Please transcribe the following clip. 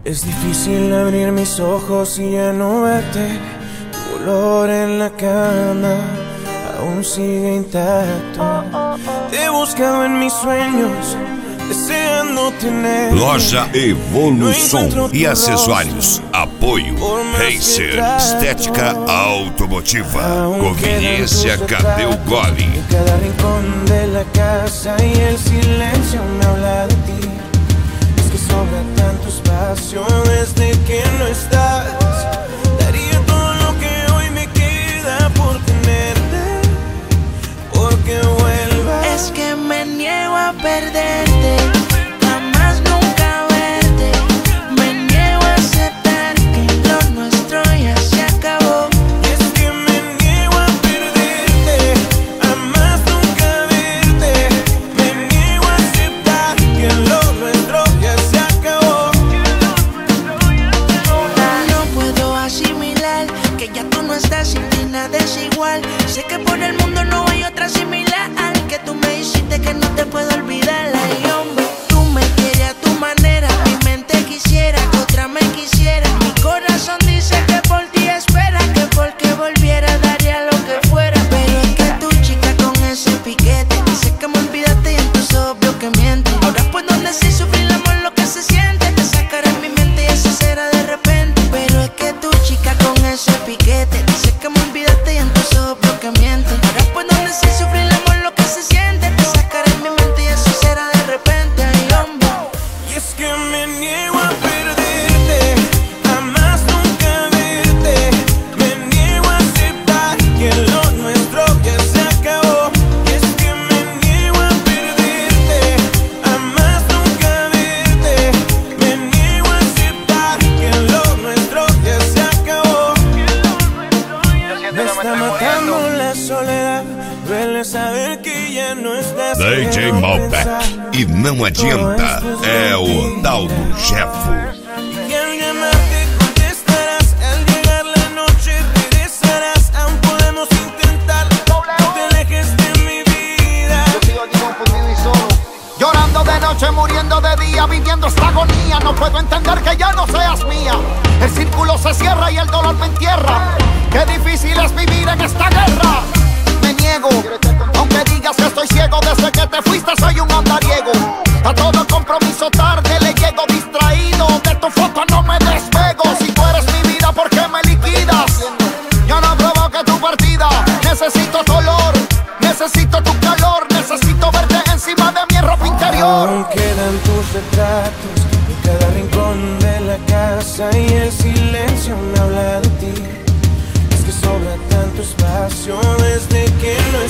Es difícil abrir mis ojos y ya no verte. Tu olor en la cama aún sigue intacto. Te he buscado en mis sueños, deseando tener. Loja Evolução e acessórios. Apoio Racer, estética automotiva. Conveniência Cadê o Gole? En cada rincón de la casa y el silencio me habla de ti. Es que sobra tanto espacio desde que no estás. Daría todo lo que hoy me queda por tenerte, porque vuelvas. Es que me niego a perderte, jamás nunca verte. Me niego a aceptar que lo nuestro ya se acabó. Es que me niego a perderte, jamás nunca verte. Me niego a aceptar que lo nuestro ya se acabó. No puedo asimilar que ya tú no estás y que nada es igual. Sé que por el mundo no hay otra similar. Que tú me hiciste que no te puedo olvidar. Ay, hombre, tú me quieres a tu manera. Mi mente quisiera que otra me quisiera. Mi corazón dice que por ti espera, que porque volviera daría lo que fuera. Pero es que tu chica con ese piquete dice que me olvidaste y entonces obvio que miente. Ahora puedo decir sufrir el amor lo que se siente. Te sacaré en mi mente y eso será de repente. Pero es que tu chica con ese piquete dice que me olvidaste y entonces obvio que miente. Ahora puedo decir sufrir el amor lo que se siente. Te sacaré en mi mente y eso será de repente. Ay, hombre. Y es que me niego a perderte, jamás nunca verte. Me niego a aceptar que lo nuestro ya se acabó. Y es que me niego a perderte, jamás nunca verte. Me niego a aceptar que lo nuestro ya se acabó. Me está matando la soledad, duele saber que ya no estás. DJ Malbec. E não adianta, é o tal do Jefo. Y al llamarte contestarás, al llegar la noche regresarás. Aún podemos intentar, no te alejes de mi vida. Yo sigo aquí confundido y solo, llorando de noche, muriendo de día, viviendo esta agonía. No puedo entender que ya no seas mía. El círculo se cierra y el dolor me entierra. Qué difícil es vivir en esta guerra. Me niego, aunque digas que estoy ciego. Desde que te fuiste soy un andariego. A todo compromiso tarde le llego distraído. De tu foto no me despego. Si tú eres mi vida, ¿por qué me liquidas? Yo no provoqué tu partida. Necesito tu olor, necesito tu calor. Necesito verte encima de mi ropa interior. Aún quedan tus retratos en cada rincón de la casa y el silencio me habla de ti. Es que sobra tanto espacio desde que no